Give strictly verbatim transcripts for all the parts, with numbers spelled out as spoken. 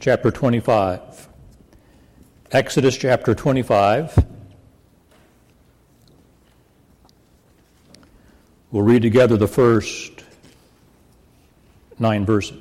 chapter twenty-five. Exodus chapter twenty-five. We'll read together the first nine verses.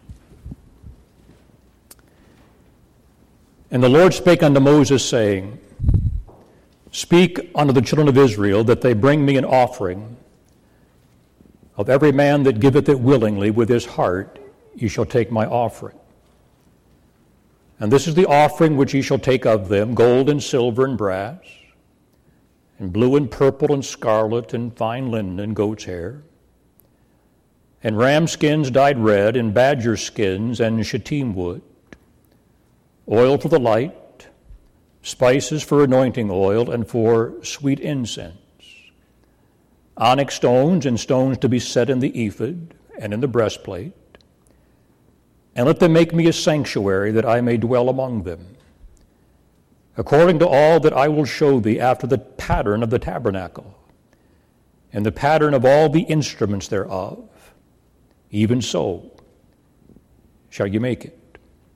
And the Lord spake unto Moses, saying, Speak unto the children of Israel, that they bring me an offering. Of every man that giveth it willingly with his heart, ye shall take my offering. And this is the offering which ye shall take of them, gold and silver and brass, and blue and purple and scarlet and fine linen and goat's hair, and ram skins dyed red, and badger skins and shittim wood, oil for the light, spices for anointing oil and for sweet incense, onyx stones and stones to be set in the ephod and in the breastplate. And let them make me a sanctuary, that I may dwell among them, according to all that I will show thee after the pattern of the tabernacle, and the pattern of all the instruments thereof. Even so shall you make it.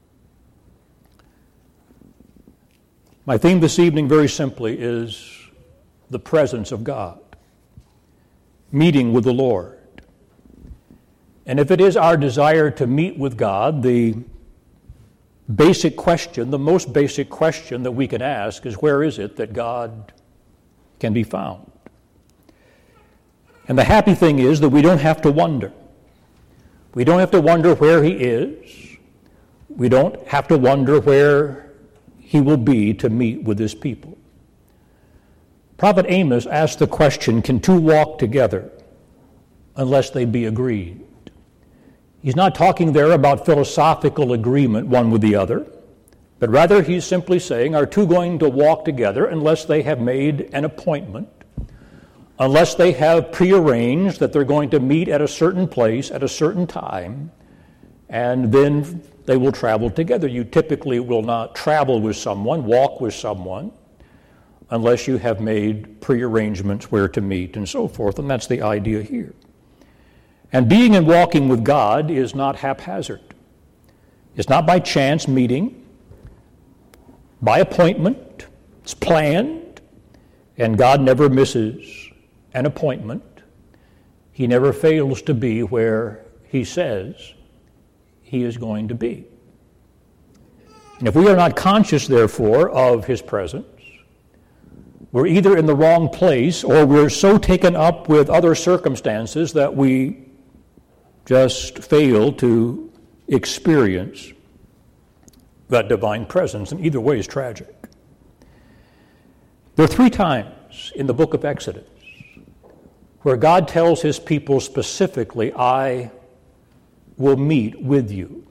My theme this evening, very simply, is the presence of God, meeting with the Lord. And if it is our desire to meet with God, the basic question, the most basic question that we can ask is, where is it that God can be found? And the happy thing is that we don't have to wonder. We don't have to wonder where he is. We don't have to wonder where he will be to meet with his people. Prophet Amos asked the question, can two walk together unless they be agreed? He's not talking there about philosophical agreement one with the other, but rather he's simply saying, are two going to walk together unless they have made an appointment, unless they have prearranged that they're going to meet at a certain place at a certain time, and then they will travel together. You typically will not travel with someone, walk with someone, unless you have made prearrangements where to meet and so forth, and that's the idea here. And being and walking with God is not haphazard. It's not by chance meeting, by appointment. It's planned, and God never misses an appointment. He never fails to be where he says he is going to be. And if we are not conscious, therefore, of his presence, we're either in the wrong place or we're so taken up with other circumstances that we just fail to experience that divine presence, and either way is tragic. There are three times in the book of Exodus where God tells his people specifically, I will meet with you.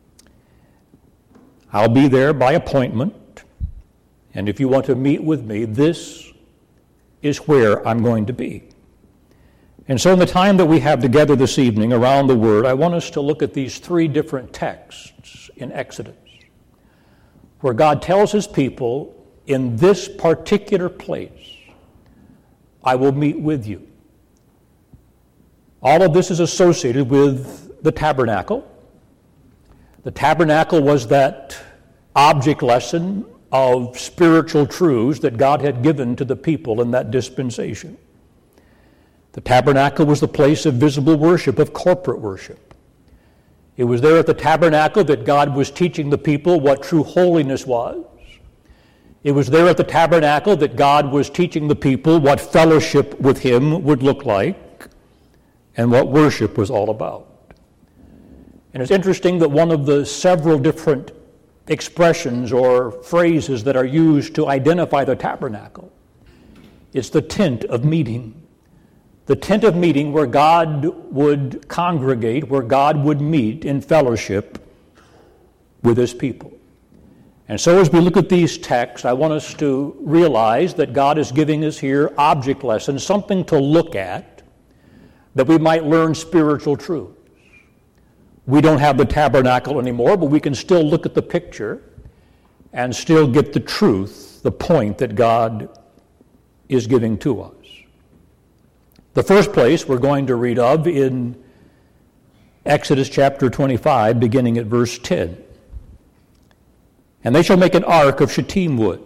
I'll be there by appointment, and if you want to meet with me, this is where I'm going to be. And so in the time that we have together this evening around the Word, I want us to look at these three different texts in Exodus, where God tells his people, in this particular place, I will meet with you. All of this is associated with the tabernacle. The tabernacle was that object lesson of spiritual truths that God had given to the people in that dispensation. The tabernacle was the place of visible worship, of corporate worship. It was there at the tabernacle that God was teaching the people what true holiness was. It was there at the tabernacle that God was teaching the people what fellowship with him would look like and what worship was all about. And it's interesting that one of the several different expressions or phrases that are used to identify the tabernacle is the tent of meeting. The tent of meeting where God would congregate, where God would meet in fellowship with his people. And so as we look at these texts, I want us to realize that God is giving us here object lessons, something to look at, that we might learn spiritual truths. We don't have the tabernacle anymore, but we can still look at the picture and still get the truth, the point that God is giving to us. The first place we're going to read of in Exodus chapter twenty-five, beginning at verse ten. And they shall make an ark of shittim wood.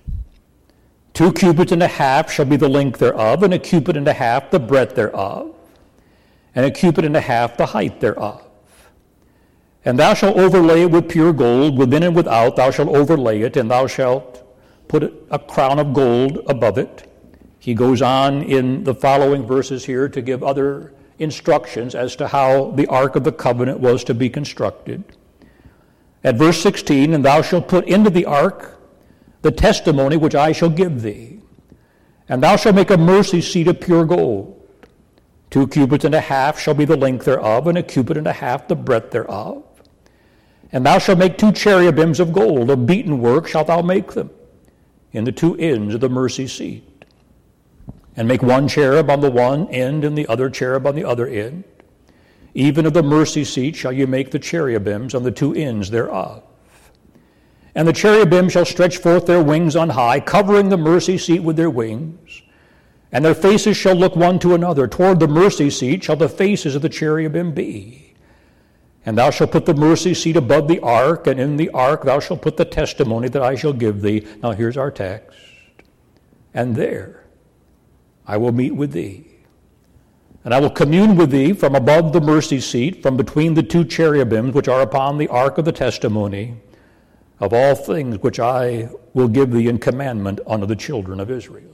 Two cubits and a half shall be the length thereof, and a cubit and a half the breadth thereof, and a cubit and a half the height thereof. And thou shalt overlay it with pure gold, within and without thou shalt overlay it, and thou shalt put a crown of gold above it. He goes on in the following verses here to give other instructions as to how the Ark of the Covenant was to be constructed. At verse sixteen, and thou shalt put into the ark the testimony which I shall give thee. And thou shalt make a mercy seat of pure gold. Two cubits and a half shall be the length thereof, and a cubit and a half the breadth thereof. And thou shalt make two cherubims of gold, of beaten work shalt thou make them, in the two ends of the mercy seat. And make one cherub on the one end, and the other cherub on the other end. Even of the mercy seat shall you make the cherubims on the two ends thereof. And the cherubim shall stretch forth their wings on high, covering the mercy seat with their wings. And their faces shall look one to another. Toward the mercy seat shall the faces of the cherubim be. And thou shalt put the mercy seat above the ark, and in the ark thou shalt put the testimony that I shall give thee. Now here's our text. And there I will meet with thee. And I will commune with thee from above the mercy seat, from between the two cherubims which are upon the ark of the testimony, of all things which I will give thee in commandment unto the children of Israel.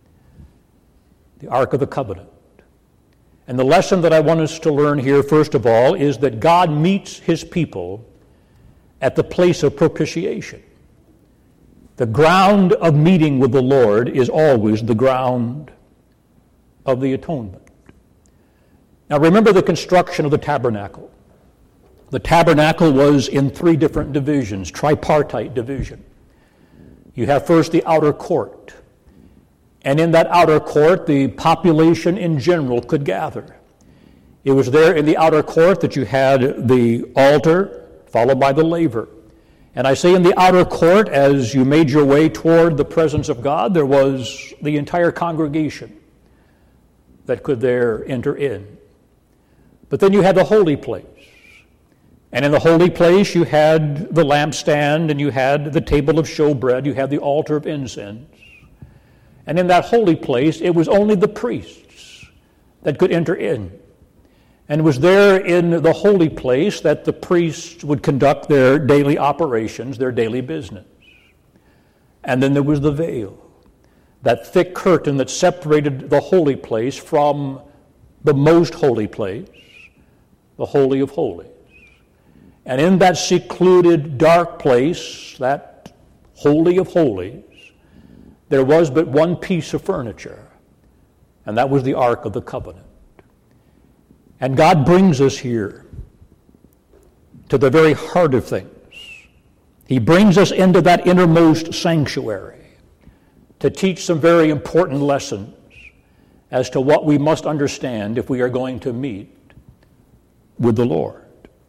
The Ark of the Covenant. And the lesson that I want us to learn here, first of all, is that God meets his people at the place of propitiation. The ground of meeting with the Lord is always the ground of the atonement. Now remember the construction of the tabernacle. The tabernacle was in three different divisions, tripartite division. You have first the outer court. And in that outer court, the population in general could gather. It was there in the outer court that you had the altar, followed by the laver. And I say in the outer court, as you made your way toward the presence of God, there was the entire congregation that could there enter in. But then you had the holy place. And in the holy place you had the lampstand, and you had the table of showbread, you had the altar of incense. And in that holy place, it was only the priests that could enter in. And it was there in the holy place that the priests would conduct their daily operations, their daily business. And then there was the veil, that thick curtain that separated the holy place from the most holy place, the Holy of Holies. And in that secluded, dark place, that Holy of Holies, there was but one piece of furniture, and that was the Ark of the Covenant. And God brings us here to the very heart of things. He brings us into that innermost sanctuary to teach some very important lessons as to what we must understand if we are going to meet with the Lord.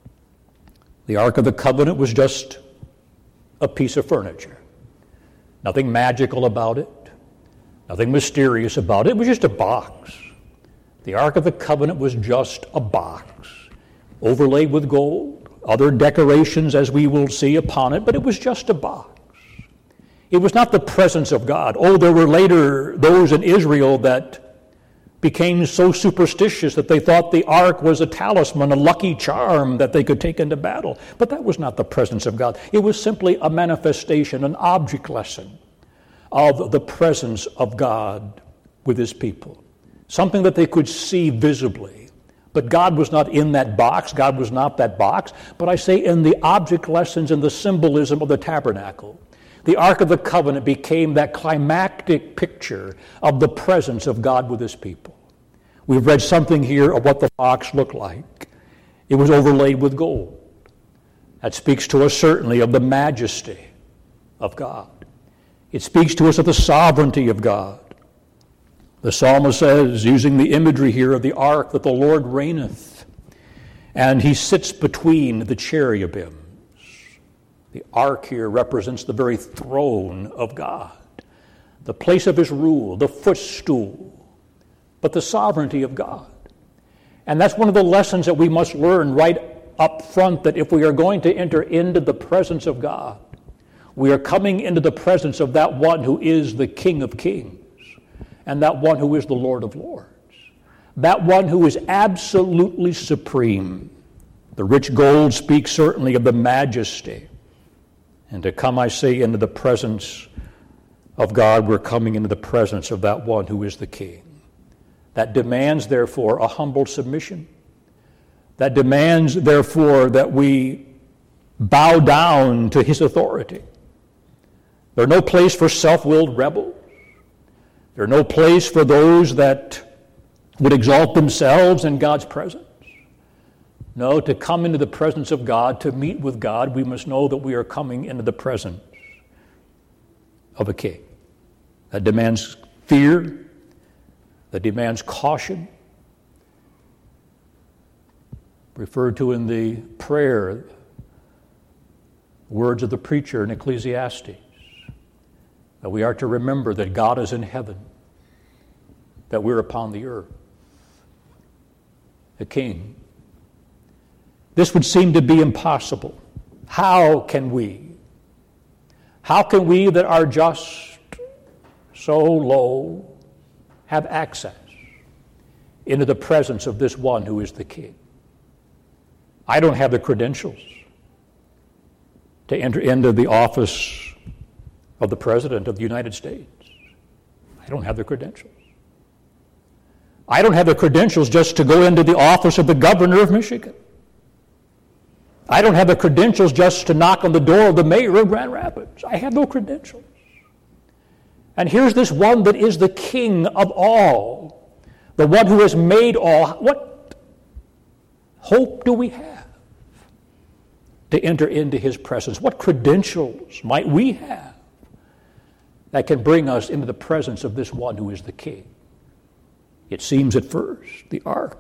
The Ark of the Covenant was just a piece of furniture. Nothing magical about it. Nothing mysterious about it. It was just a box. The Ark of the Covenant was just a box, overlaid with gold, other decorations as we will see upon it, but it was just a box. It was not the presence of God. Oh, there were later those in Israel that became so superstitious that they thought the ark was a talisman, a lucky charm that they could take into battle. But that was not the presence of God. It was simply a manifestation, an object lesson of the presence of God with his people. Something that they could see visibly. But God was not in that box. God was not that box. But I say in the object lessons and the symbolism of the tabernacle, the Ark of the Covenant became that climactic picture of the presence of God with his people. We've read something here of what the box looked like. It was overlaid with gold. That speaks to us certainly of the majesty of God. It speaks to us of the sovereignty of God. The psalmist says, using the imagery here of the ark, that the Lord reigneth, and he sits between the cherubims. The ark here represents the very throne of God, the place of his rule, the footstool, but the sovereignty of God. And that's one of the lessons that we must learn right up front, that if we are going to enter into the presence of God, We are coming into the presence of that one who is the King of Kings and that one who is the Lord of Lords, that one who is absolutely supreme. The rich gold speaks certainly of the majesty. And to come, I say, into the presence of God, we're coming into the presence of that one who is the King. That demands, therefore, a humble submission. That demands, therefore, that we bow down to his authority. There's no place for self-willed rebels. There's no place for those that would exalt themselves in God's presence. No, to come into the presence of God, to meet with God, we must know that we are coming into the presence of a king. That demands fear, that demands caution. Referred to in the prayer, words of the preacher in Ecclesiastes, that we are to remember that God is in heaven, that we're upon the earth, a king. This would seem to be impossible. How can we? How can we that are just so low have access into the presence of this one who is the King? I don't have the credentials to enter into the office of the President of the United States. I don't have the credentials. I don't have the credentials just to go into the office of the Governor of Michigan. I don't have the credentials just to knock on the door of the mayor of Grand Rapids. I have no credentials. And here's this one that is the King of all, the one who has made all. What hope do we have to enter into his presence? What credentials might we have that can bring us into the presence of this one who is the King? It seems at first, the ark,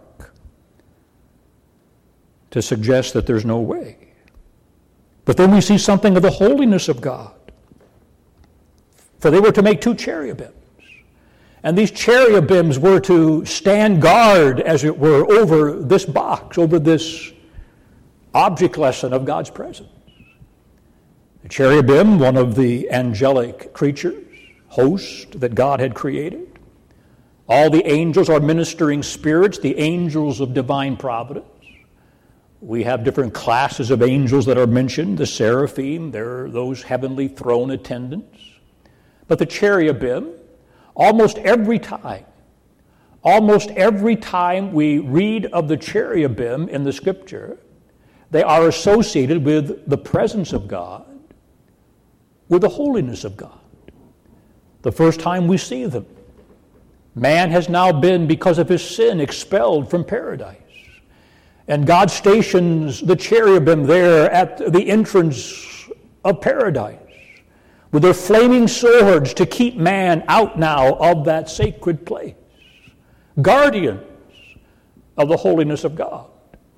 to suggest that there's no way. But then we see something of the holiness of God. For they were to make two cherubims. And these cherubims were to stand guard, as it were, over this box, over this object lesson of God's presence. The cherubim, one of the angelic creatures, host that God had created. All the angels are ministering spirits, the angels of divine providence. We have different classes of angels that are mentioned. The seraphim, they're those heavenly throne attendants. But the cherubim, almost every time, almost every time we read of the cherubim in the Scripture, they are associated with the presence of God, with the holiness of God. The first time we see them, man has now been, because of his sin, expelled from paradise. And God stations the cherubim there at the entrance of paradise with their flaming swords to keep man out now of that sacred place. Guardians of the holiness of God.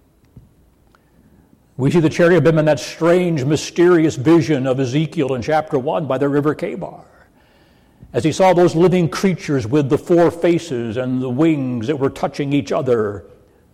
We see the cherubim in that strange, mysterious vision of Ezekiel in chapter one by the river Chebar, as he saw those living creatures with the four faces and the wings that were touching each other.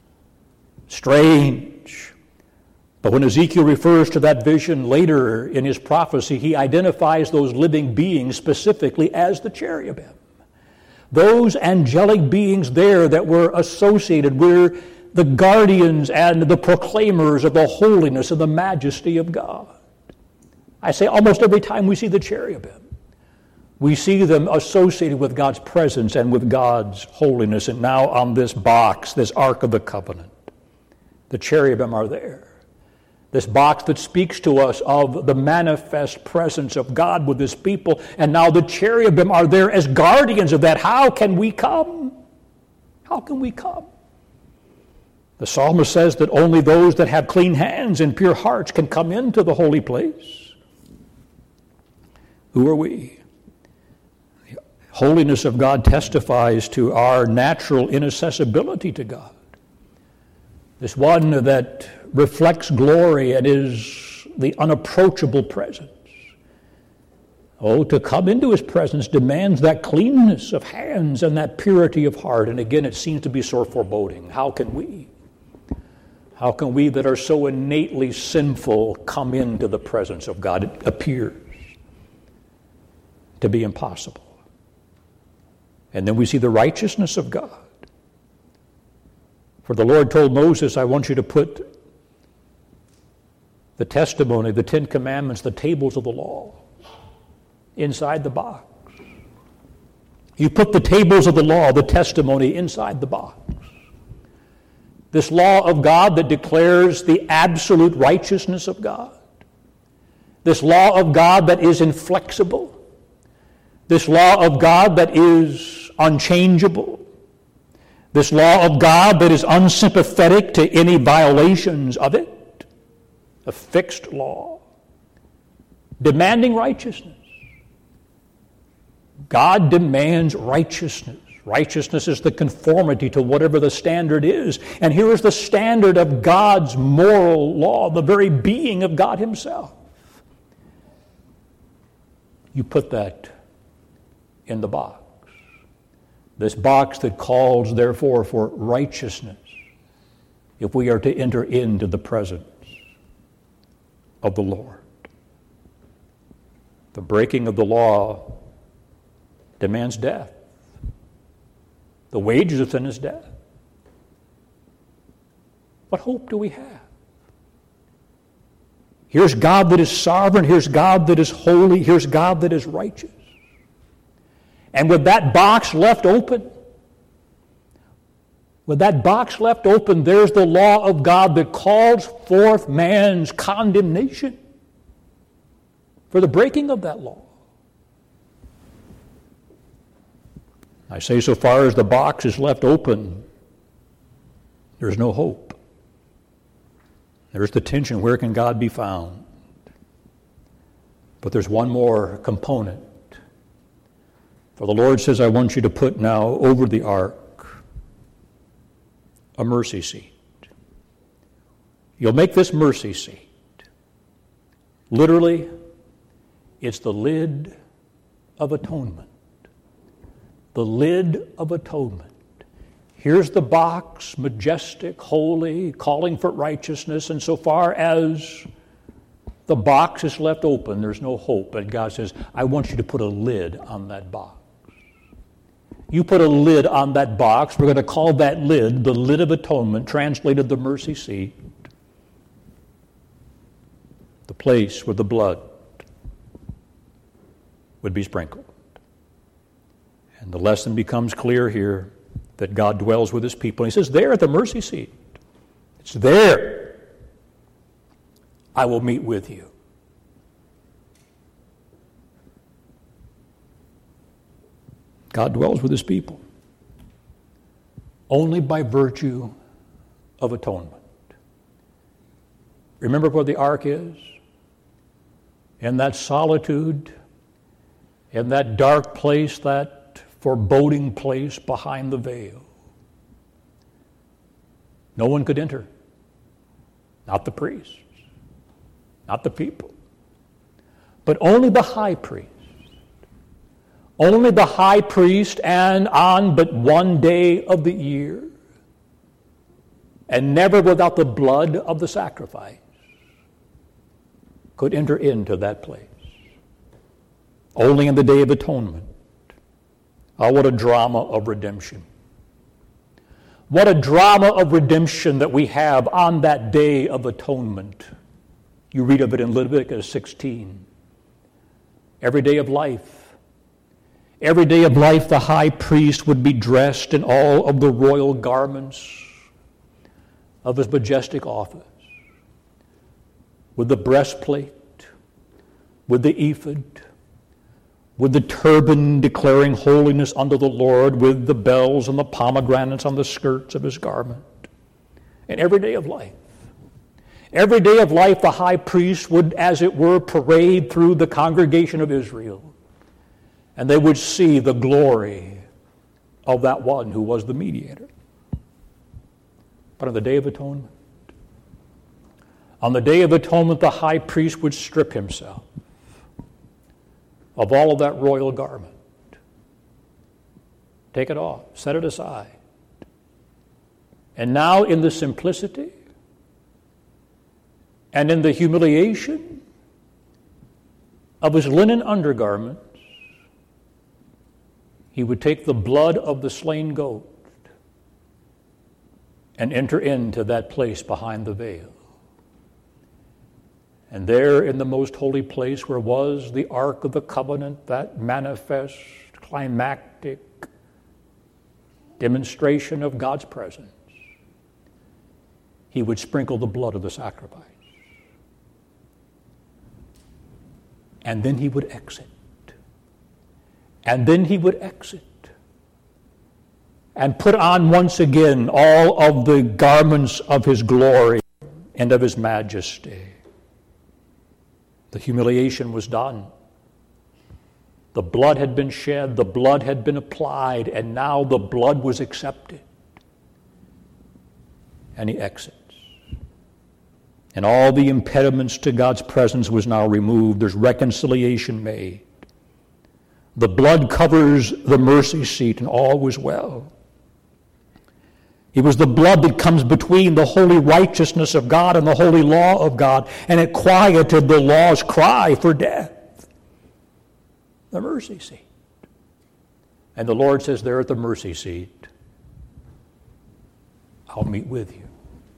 Strange. But when Ezekiel refers to that vision later in his prophecy, he identifies those living beings specifically as the cherubim. Those angelic beings there that were associated were the guardians and the proclaimers of the holiness and the majesty of God. I say almost every time we see the cherubim, we see them associated with God's presence and with God's holiness. And now on this box, this Ark of the Covenant, the cherubim are there. This box that speaks to us of the manifest presence of God with his people. And now the cherubim are there as guardians of that. How can we come? How can we come? The psalmist says that only those that have clean hands and pure hearts can come into the holy place. Who are we? The holiness of God testifies to our natural inaccessibility to God. This one that reflects glory and is the unapproachable presence. Oh, to come into his presence demands that cleanness of hands and that purity of heart. And again, it seems to be so foreboding. How can we? How can we that are so innately sinful come into the presence of God? It appears to be impossible. And then we see the righteousness of God. For the Lord told Moses, I want you to put the testimony, the Ten Commandments, the tables of the law inside the box. You put the tables of the law, the testimony, inside the box. This law of God that declares the absolute righteousness of God. This law of God that is inflexible. This law of God that is unchangeable. This law of God that is unsympathetic to any violations of it. A fixed law, demanding righteousness. God demands righteousness. Righteousness is the conformity to whatever the standard is. And here is the standard of God's moral law, the very being of God himself. You put that in the box. This box that calls, therefore, for righteousness if we are to enter into the presence of the Lord. The breaking of the law demands death. The wages of sin is death. What hope do we have? Here's God that is sovereign. Here's God that is holy. Here's God that is righteous. And with that box left open, with that box left open, there's the law of God that calls forth man's condemnation for the breaking of that law. I say so far as the box is left open, there's no hope. There's the tension, where can God be found? But there's one more component. For the Lord says, I want you to put now over the ark a mercy seat. You'll make this mercy seat. Literally, it's the lid of atonement. The lid of atonement. Here's the box, majestic, holy, calling for righteousness, and so far as the box is left open, there's no hope. And God says, I want you to put a lid on that box. You put a lid on that box. We're going to call that lid the lid of atonement, translated the mercy seat, the place where the blood would be sprinkled. And the lesson becomes clear here that God dwells with his people. And he says, there at the mercy seat, it's there I will meet with you. God dwells with his people only by virtue of atonement. Remember where the ark is? In that solitude, in that dark place, that foreboding place behind the veil. No one could enter. Not the priests, not the people, but only the high priest. Only the high priest, and on but one day of the year, and never without the blood of the sacrifice, could enter into that place. Only in the Day of Atonement. Oh, what a drama of redemption. What a drama of redemption that we have on that Day of Atonement. You read of it in Leviticus sixteen. Every day of life, Every day of life, the high priest would be dressed in all of the royal garments of his majestic office, with the breastplate, with the ephod, with the turban declaring holiness unto the Lord, with the bells and the pomegranates on the skirts of his garment. And every day of life, every day of life, the high priest would, as it were, parade through the congregation of Israel. And they would see the glory of that one who was the mediator. But on the Day of Atonement, on the Day of Atonement, the high priest would strip himself of all of that royal garment. Take it off, set it aside. And now in the simplicity and in the humiliation of his linen undergarments, he would take the blood of the slain goat and enter into that place behind the veil. And there in the most holy place where was the Ark of the Covenant, that manifest, climactic demonstration of God's presence, he would sprinkle the blood of the sacrifice. And then he would exit. And then he would exit and put on once again all of the garments of his glory and of his majesty. The humiliation was done. The blood had been shed, the blood had been applied, and now the blood was accepted. And he exits. And all the impediments to God's presence was now removed. There's reconciliation made. The blood covers the mercy seat, and all was well. It was the blood that comes between the holy righteousness of God and the holy law of God, and it quieted the law's cry for death. The mercy seat. And the Lord says there at the mercy seat, I'll meet with you.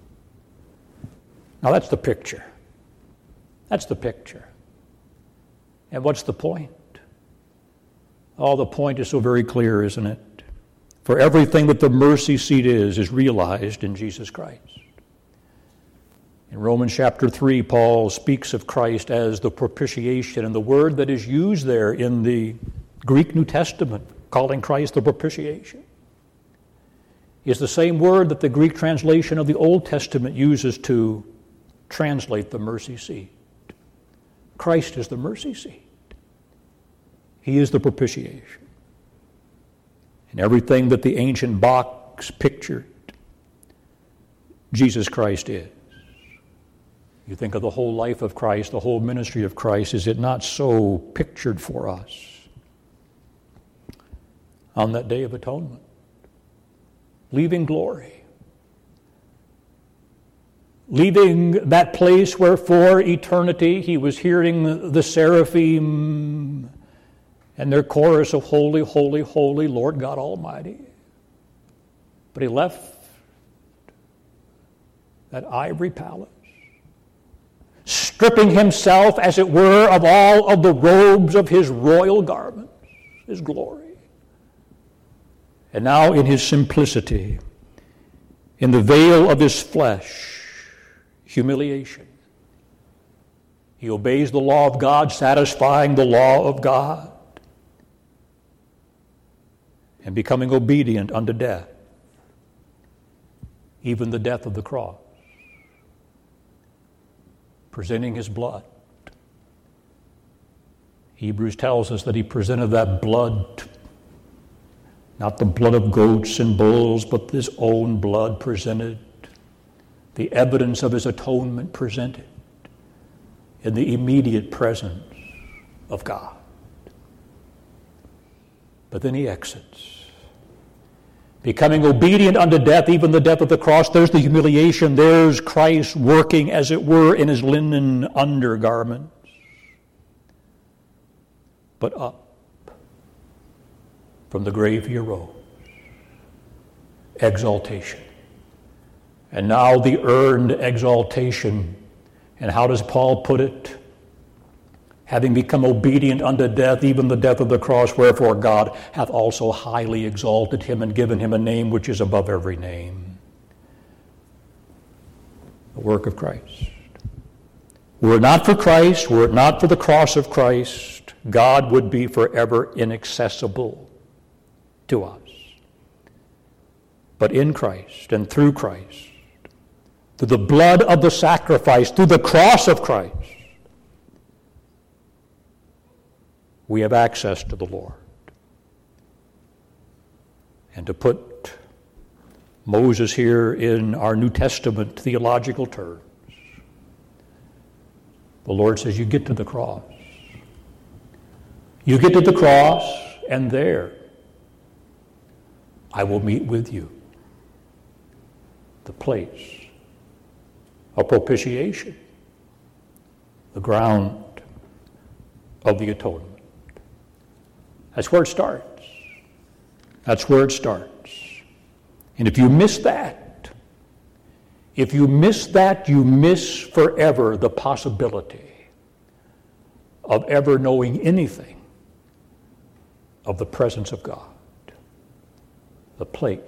Now that's the picture. That's the picture. And what's the point? Oh, the point is so very clear, isn't it? For everything that the mercy seat is, is realized in Jesus Christ. In Romans chapter three, Paul speaks of Christ as the propitiation, and the word that is used there in the Greek New Testament, calling Christ the propitiation, is the same word that the Greek translation of the Old Testament uses to translate the mercy seat. Christ is the mercy seat. He is the propitiation. And everything that the ancient box pictured, Jesus Christ is. You think of the whole life of Christ, the whole ministry of Christ, is it not so pictured for us on that day of atonement? Leaving glory. Leaving that place where for eternity he was hearing the seraphim and their chorus of holy, holy, holy, Lord God Almighty. But he left that ivory palace, stripping himself, as it were, of all of the robes of his royal garments, his glory. And now in his simplicity, in the veil of his flesh, humiliation. He obeys the law of God, satisfying the law of God, and becoming obedient unto death, even the death of the cross, presenting his blood. Hebrews tells us that he presented that blood, not the blood of goats and bulls, but his own blood presented, the evidence of his atonement presented in the immediate presence of God. But then he exits, becoming obedient unto death, even the death of the cross. There's the humiliation. There's Christ working, as it were, in his linen undergarments. But up from the grave he arose. Exaltation. And now the earned exaltation. And how does Paul put it? Having become obedient unto death, even the death of the cross, wherefore God hath also highly exalted him and given him a name which is above every name. The work of Christ. Were it not for Christ, were it not for the cross of Christ, God would be forever inaccessible to us. But in Christ and through Christ, through the blood of the sacrifice, through the cross of Christ, we have access to the Lord. And to put Moses here in our New Testament theological terms, the Lord says, you get to the cross. You get to the cross, and there I will meet with you. The place of propitiation, the ground of the atonement. That's where it starts. That's where it starts. And if you miss that, if you miss that, you miss forever the possibility of ever knowing anything of the presence of God, the place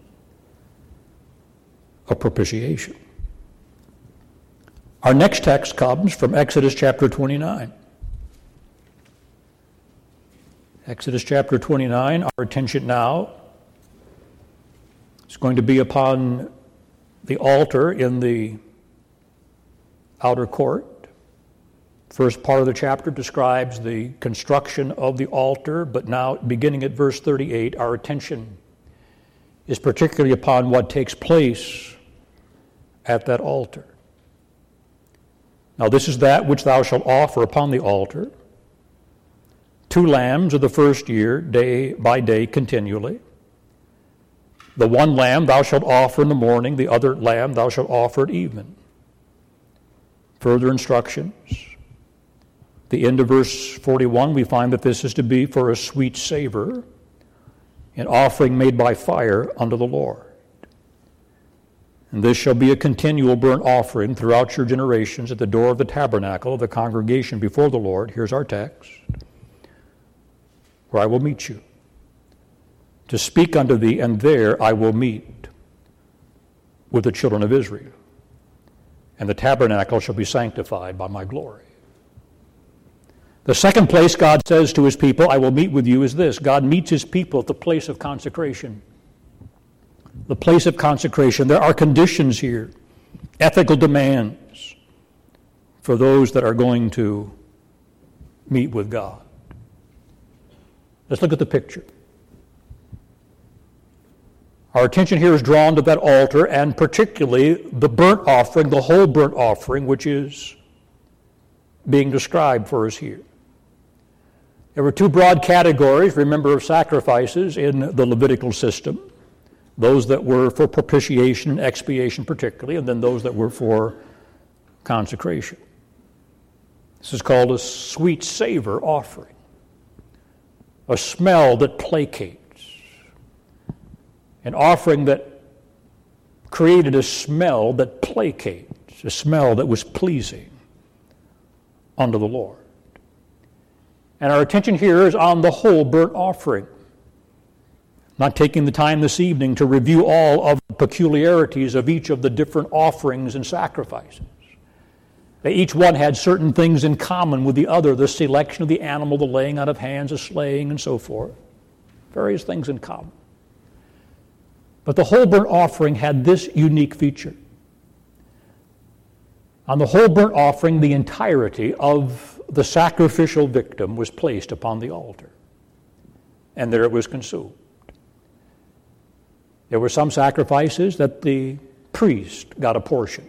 of propitiation. Our next text comes from Exodus chapter twenty-nine. Exodus chapter twenty-nine, our attention now is going to be upon the altar in the outer court. First part of the chapter describes the construction of the altar, but now, beginning at verse thirty-eight, our attention is particularly upon what takes place at that altar. Now, this is that which thou shalt offer upon the altar: two lambs of the first year, day by day continually. The one lamb thou shalt offer in the morning, the other lamb thou shalt offer at evening. Further instructions. The end of verse forty-one, we find that this is to be for a sweet savor, an offering made by fire unto the Lord. And this shall be a continual burnt offering throughout your generations at the door of the tabernacle of the congregation before the Lord. Here's our text. Where I will meet you, to speak unto thee, and there I will meet with the children of Israel. And the tabernacle shall be sanctified by my glory. The second place God says to his people, I will meet with you, is this. God meets his people at the place of consecration. The place of consecration. There are conditions here, ethical demands for those that are going to meet with God. Let's look at the picture. Our attention here is drawn to that altar, and particularly the burnt offering, the whole burnt offering, which is being described for us here. There were two broad categories, remember, of sacrifices in the Levitical system. Those that were for propitiation and expiation particularly, and then those that were for consecration. This is called a sweet savor offering, a smell that placates, an offering that created a smell that placates, a smell that was pleasing unto the Lord. And our attention here is on the whole burnt offering. Not taking the time this evening to review all of the peculiarities of each of the different offerings and sacrifices. They each one had certain things in common with the other, the selection of the animal, the laying out of hands, the slaying, and so forth. Various things in common. But the whole burnt offering had this unique feature. On the whole burnt offering, the entirety of the sacrificial victim was placed upon the altar. And there it was consumed. There were some sacrifices that the priest got a portion.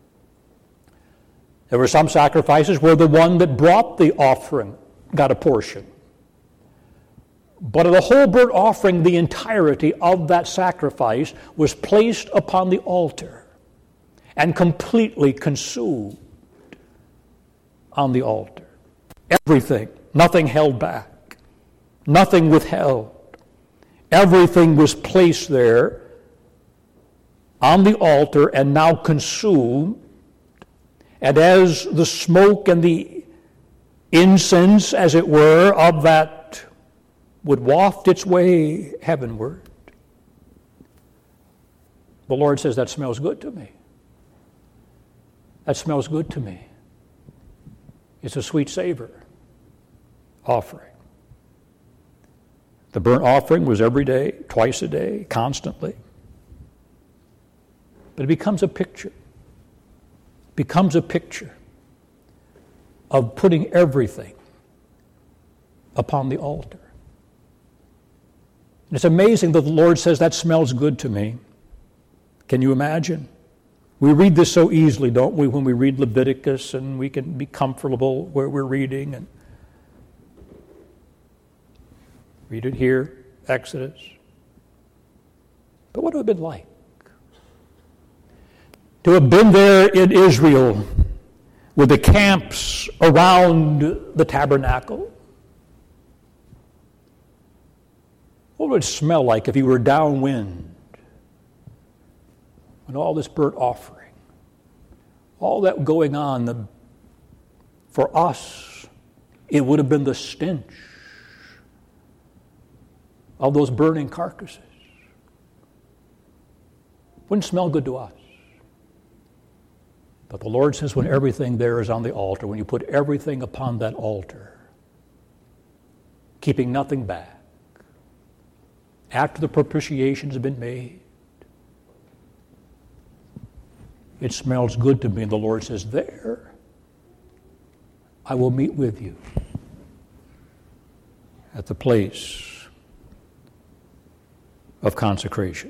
There were some sacrifices where the one that brought the offering got a portion. But of the whole burnt offering, the entirety of that sacrifice was placed upon the altar and completely consumed on the altar. Everything, nothing held back, nothing withheld. Everything was placed there on the altar and now consumed. And as the smoke and the incense, as it were, of that would waft its way heavenward, the Lord says, that smells good to me. That smells good to me. It's a sweet savor offering. The burnt offering was every day, twice a day, constantly. But it becomes a picture. Becomes a picture of putting everything upon the altar. And it's amazing that the Lord says, that smells good to me. Can you imagine? We read this so easily, don't we, when we read Leviticus, and we can be comfortable where we're reading and read it here, Exodus. But what would it have been like to have been there in Israel with the camps around the tabernacle, What would it smell like if you were downwind and all this burnt offering, all that going on? The, for us, it would have been the stench of those burning carcasses. Wouldn't smell good to us. But the Lord says when everything there is on the altar, when you put everything upon that altar, keeping nothing back, after the propitiation has been made, it smells good to me. And the Lord says, there, I will meet with you at the place of consecration.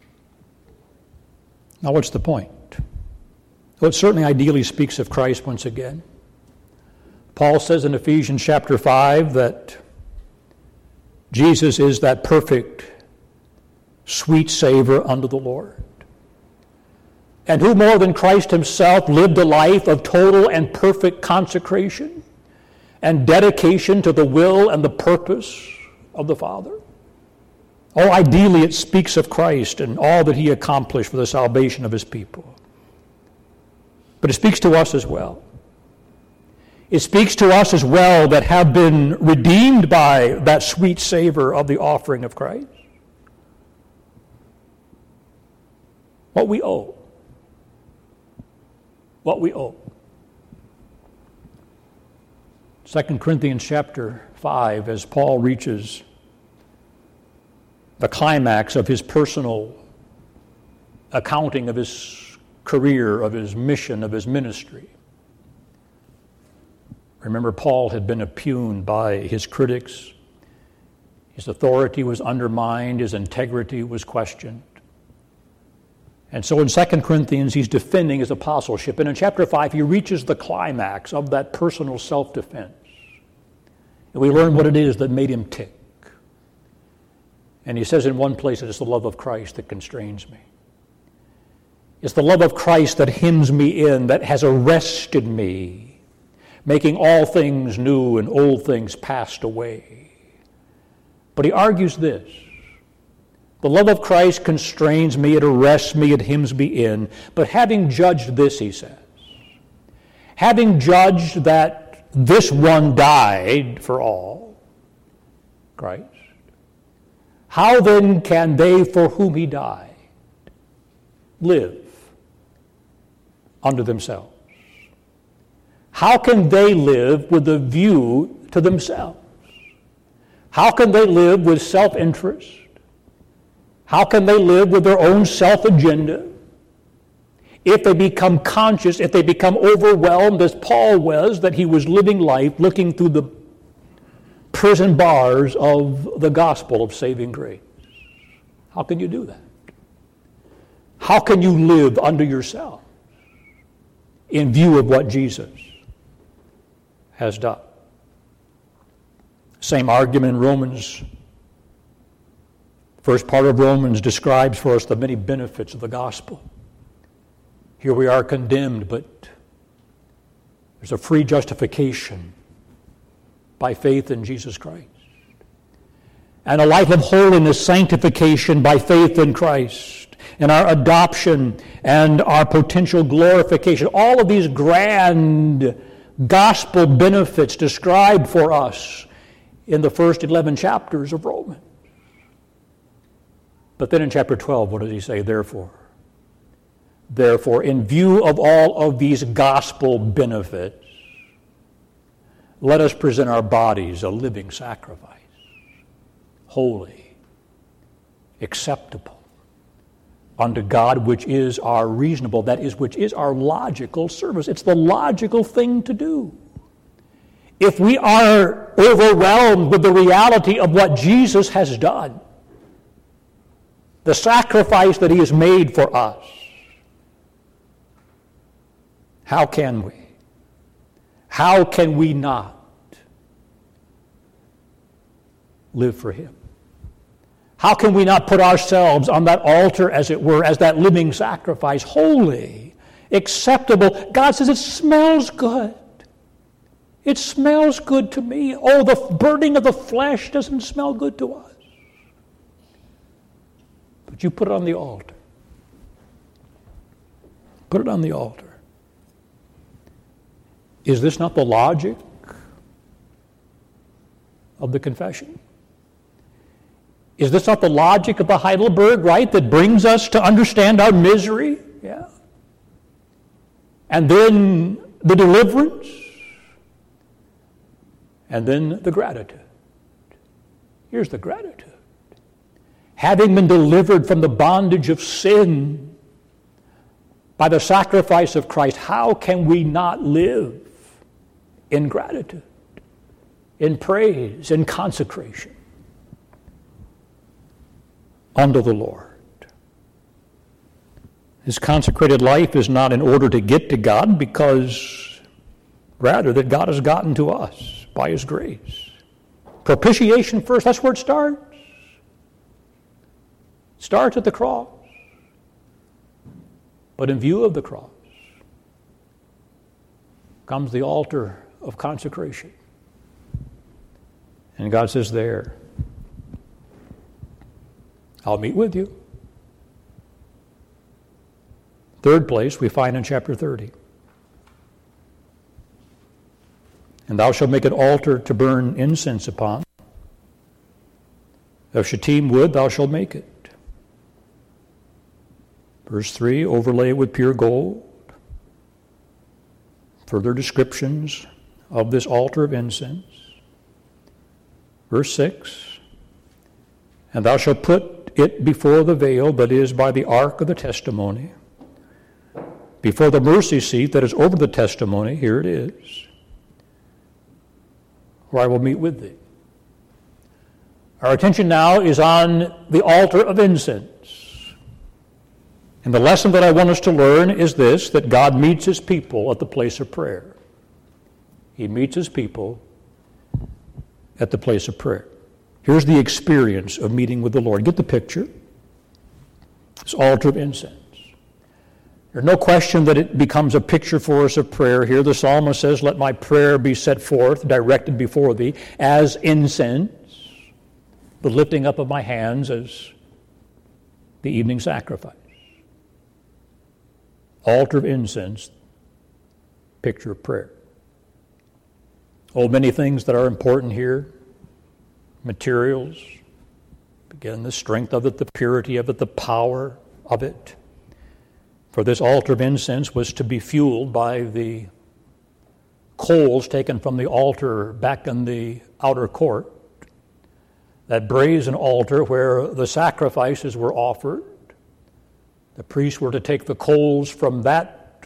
Now, what's the point? Well, it certainly ideally speaks of Christ once again. Paul says in Ephesians chapter five that Jesus is that perfect, sweet savor unto the Lord. And who more than Christ himself lived a life of total and perfect consecration and dedication to the will and the purpose of the Father? Oh, ideally it speaks of Christ and all that he accomplished for the salvation of his people. But it speaks to us as well. It speaks to us as well that have been redeemed by that sweet savor of the offering of Christ. What we owe. What we owe. Second Corinthians chapter five, as Paul reaches the climax of his personal accounting of his career, of his mission, of his ministry. Remember, Paul had been impugned by his critics. His authority was undermined. His integrity was questioned. And so in Second Corinthians, he's defending his apostleship. And in chapter five, he reaches the climax of that personal self-defense. And we learn what it is that made him tick. And he says in one place that it's the love of Christ that constrains me. It's the love of Christ that hems me in, that has arrested me, making all things new and old things passed away. But he argues this. The love of Christ constrains me, it arrests me, it hems me in. But having judged this, he says, having judged that this one died for all, Christ, how then can they for whom he died live unto themselves? How can they live with a view to themselves? How can they live with self-interest? How can they live with their own self-agenda? If they become conscious, if they become overwhelmed, as Paul was, that he was living life looking through the prison bars of the gospel of saving grace. How can you do that? How can you live under yourself in view of what Jesus has done? Same argument in Romans. First part of Romans describes for us the many benefits of the gospel. Here we are condemned, but there's a free justification by faith in Jesus Christ. And a life of holiness, sanctification by faith in Christ. And our adoption and our potential glorification. All of these grand gospel benefits described for us in the first eleven chapters of Romans. But then in chapter twelve, what does he say? Therefore, therefore, in view of all of these gospel benefits, let us present our bodies a living sacrifice, holy, acceptable unto God, which is our reasonable, that is, which is our logical service. It's the logical thing to do. If we are overwhelmed with the reality of what Jesus has done, the sacrifice that he has made for us, how can we? How can we not live for him? How can we not put ourselves on that altar, as it were, as that living sacrifice, holy, acceptable? God says it smells good. It smells good to me. Oh, the burning of the flesh doesn't smell good to us. But you put it on the altar. Put it on the altar. Is this not the logic of the confession? Is this not the logic of the Heidelberg, right, that brings us to understand our misery? Yeah. And then the deliverance, and then the gratitude. Here's the gratitude. Having been delivered from the bondage of sin by the sacrifice of Christ, how can we not live in gratitude, in praise, in consecration unto the Lord? His consecrated life is not in order to get to God, because rather that God has gotten to us by His grace. Propitiation first, that's where it starts. It starts at the cross. But in view of the cross comes the altar of consecration. And God says, there, I'll meet with you. Third place we find in chapter thirty. And thou shalt make an altar to burn incense upon. Of shittim wood thou shalt make it. Verse three, overlay it with pure gold. Further descriptions of this altar of incense. Verse six, and thou shalt put it before the veil that is by the ark of the testimony, before the mercy seat that is over the testimony, here it is, where I will meet with thee. Our attention now is on the altar of incense. And the lesson that I want us to learn is this, that God meets His people at the place of prayer. He meets His people at the place of prayer. Here's the experience of meeting with the Lord. Get the picture. This altar of incense. There's no question that it becomes a picture for us of prayer. Here the psalmist says, let my prayer be set forth, directed before thee, as incense, the lifting up of my hands as the evening sacrifice. Altar of incense, picture of prayer. Oh, many things that are important here. Materials, again, the strength of it, the purity of it, the power of it. For this altar of incense was to be fueled by the coals taken from the altar back in the outer court, that brazen altar where the sacrifices were offered. The priests were to take the coals from that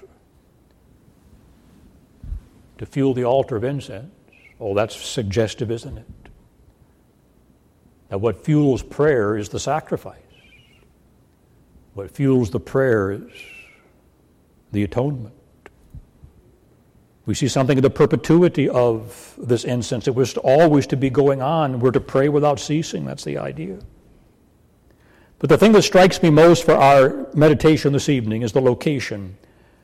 to fuel the altar of incense. Oh, that's suggestive, isn't it? That what fuels prayer is the sacrifice. What fuels the prayer is the atonement. We see something of the perpetuity of this incense. It was always to be going on. We're to pray without ceasing. That's the idea. But the thing that strikes me most for our meditation this evening is the location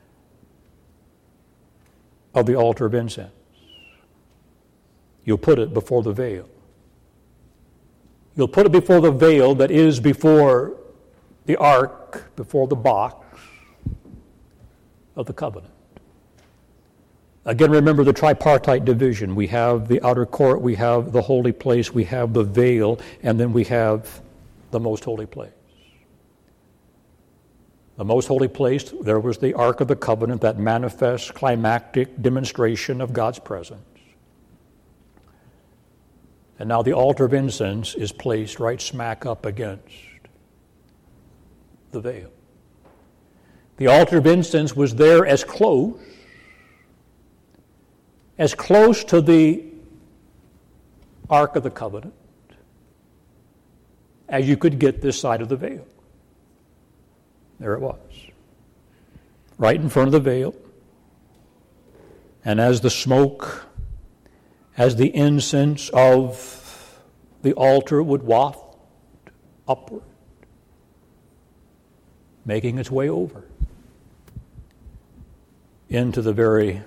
of the altar of incense. You'll put it before the veil. You'll put it before the veil that is before the ark, before the box of the covenant. Again, remember the tripartite division. We have the outer court, we have the holy place, we have the veil, and then we have the most holy place. The most holy place, there was the Ark of the Covenant, that manifest climactic demonstration of God's presence. And now the altar of incense is placed right smack up against the veil. The altar of incense was there as close, as close to the Ark of the Covenant as you could get this side of the veil. There it was, right in front of the veil. And as the smoke, as the incense of the altar would waft upward, making its way over into the very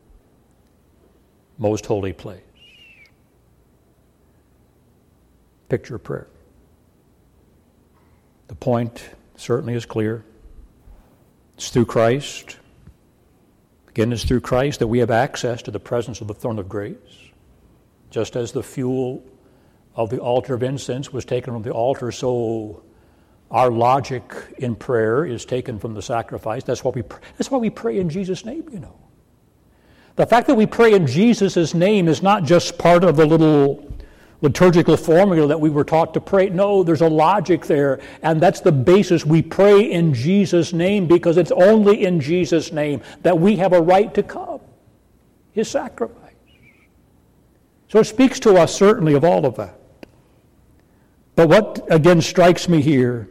most holy place. Picture of prayer. The The point certainly is clear. It's through Christ. Again, it's through Christ that we have access to the presence of the throne of grace. Just as the fuel of the altar of incense was taken from the altar, so our logic in prayer is taken from the sacrifice. That's why we pray. That's why we pray in Jesus' name, you know. The fact that we pray in Jesus' name is not just part of the little liturgical formula that we were taught to pray. No, there's a logic there, and that's the basis. We pray in Jesus' name because it's only in Jesus' name that we have a right to come. His sacrifice. So it speaks to us certainly of all of that. But what again strikes me here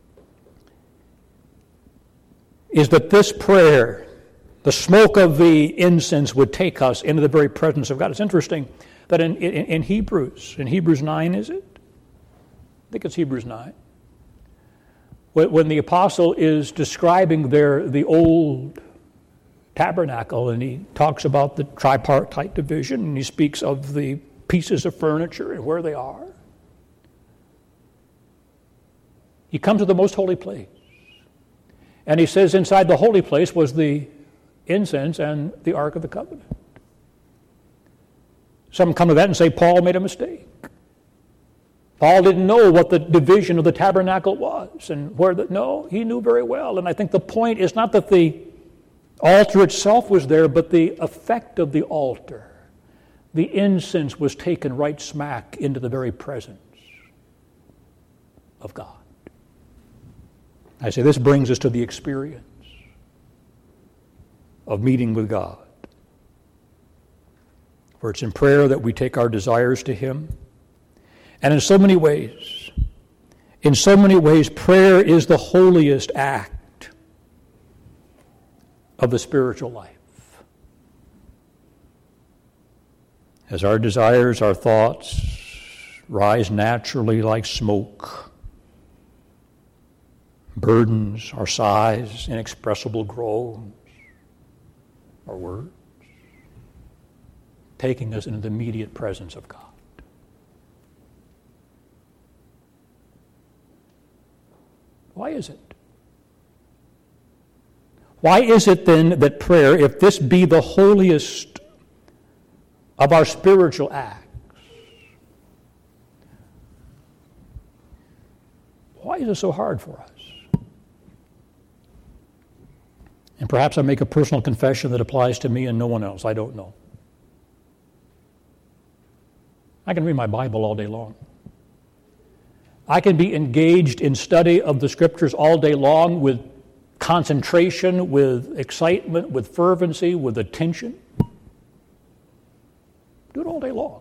is that this prayer, the smoke of the incense would take us into the very presence of God. It's interesting that in, in, in Hebrews, in Hebrews nine, is it? I think it's Hebrews nine. When, when the apostle is describing their the old tabernacle, and he talks about the tripartite division, and he speaks of the pieces of furniture and where they are. He comes to the most holy place. And he says inside the holy place was the incense and the Ark of the Covenant. Some come to that and say Paul made a mistake. Paul didn't know what the division of the tabernacle was and where the, no, he knew very well. And I think the point is not that the altar itself was there, but the effect of the altar. The incense was taken right smack into the very presence of God. I say this brings us to the experience of meeting with God. For it's in prayer that we take our desires to Him. And in so many ways, in so many ways, prayer is the holiest act of the spiritual life. As our desires, our thoughts rise naturally like smoke, burdens, our sighs, inexpressible groans, our words, taking us into the immediate presence of God. Why is it? Why is it then that prayer, if this be the holiest of our spiritual acts, why is it so hard for us? And perhaps I make a personal confession that applies to me and no one else. I don't know. I can read my Bible all day long. I can be engaged in study of the Scriptures all day long with concentration, with excitement, with fervency, with attention. Do it all day long.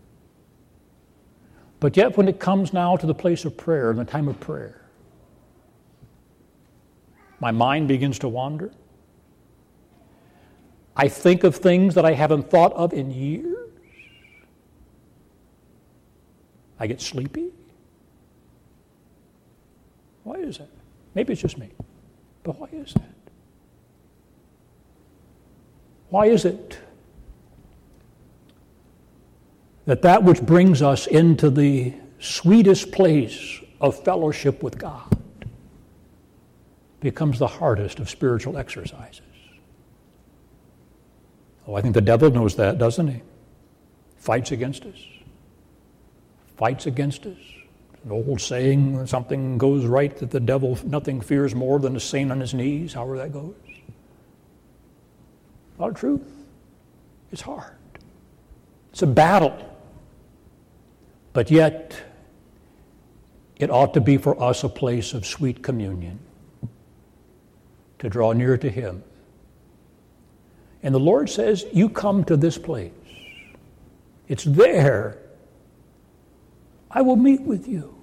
But yet when it comes now to the place of prayer, in the time of prayer, my mind begins to wander. I think of things that I haven't thought of in years. I get sleepy. Why is that? Maybe it's just me, but why is that? Why is it that that which brings us into the sweetest place of fellowship with God becomes the hardest of spiritual exercises? Oh, I think the devil knows that, doesn't he? Fights against us. Fights against us. An old saying, when something goes right, that the devil nothing fears more than a saint on his knees, however that goes. A lot of truth. It's hard. It's a battle. But yet, it ought to be for us a place of sweet communion, to draw near to Him. And the Lord says, you come to this place. It's there. I will meet with you.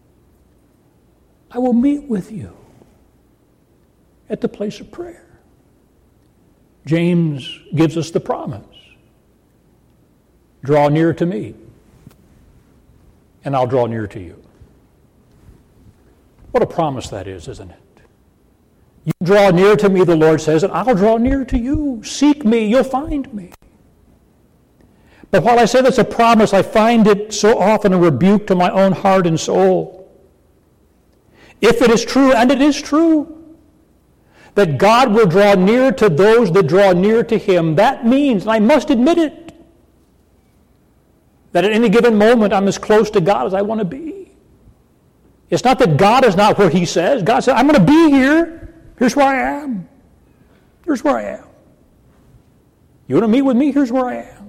I will meet with you at the place of prayer. James gives us the promise. Draw near to me, and I'll draw near to you. What a promise that is, isn't it? You draw near to me, the Lord says, and I'll draw near to you. Seek me, you'll find me. But while I say that's a promise, I find it so often a rebuke to my own heart and soul. If it is true, and it is true, that God will draw near to those that draw near to him, that means, and I must admit it, that at any given moment I'm as close to God as I want to be. It's not that God is not where he says. God said, I'm going to be here. Here's where I am. Here's where I am. You want to meet with me? Here's where I am.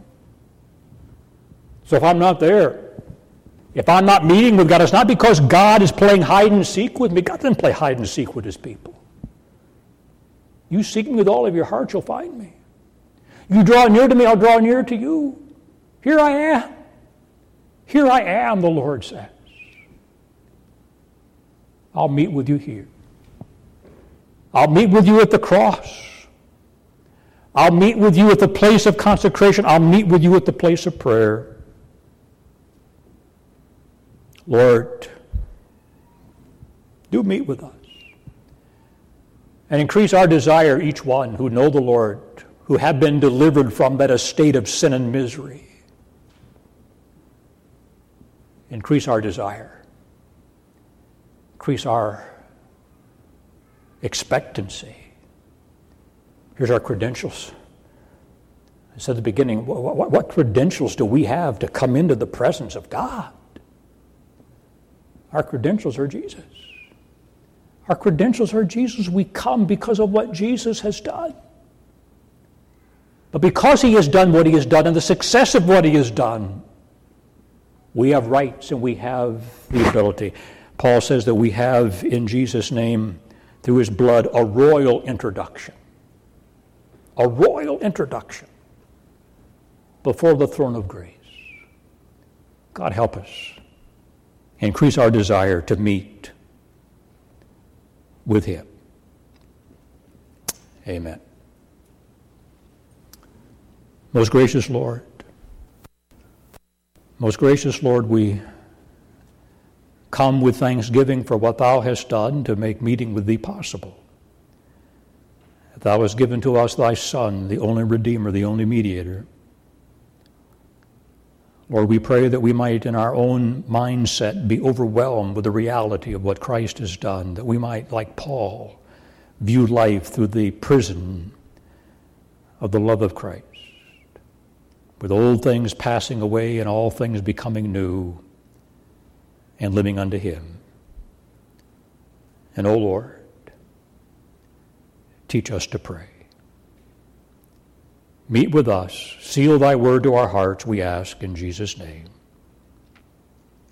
So if I'm not there, if I'm not meeting with God, it's not because God is playing hide and seek with me. God doesn't play hide and seek with his people. You seek me with all of your heart, you'll find me. You draw near to me, I'll draw near to you. Here I am. Here I am, the Lord says. I'll meet with you here. I'll meet with you at the cross. I'll meet with you at the place of consecration. I'll meet with you at the place of prayer. Lord, do meet with us. And increase our desire, each one who know the Lord, who have been delivered from that estate of sin and misery. Increase our desire. Increase our expectancy. Here's our credentials. I said at the beginning, what, what, what credentials do we have to come into the presence of God? Our credentials are Jesus. Our credentials are Jesus. We come because of what Jesus has done. But because he has done what he has done and the success of what he has done, we have rights and we have the ability. Paul says that we have in Jesus' name, through his blood, a royal introduction. A royal introduction before the throne of grace. God help us. Increase our desire to meet with him. Amen. Most gracious Lord, most gracious Lord, we come with thanksgiving for what thou hast done to make meeting with thee possible. Thou hast given to us thy Son, the only Redeemer, the only mediator. Lord, we pray that we might in our own mindset be overwhelmed with the reality of what Christ has done, that we might, like Paul, view life through the prison of the love of Christ, with old things passing away and all things becoming new, and living unto him. And, O Lord, teach us to pray. Meet with us. Seal thy word to our hearts, we ask in Jesus' name.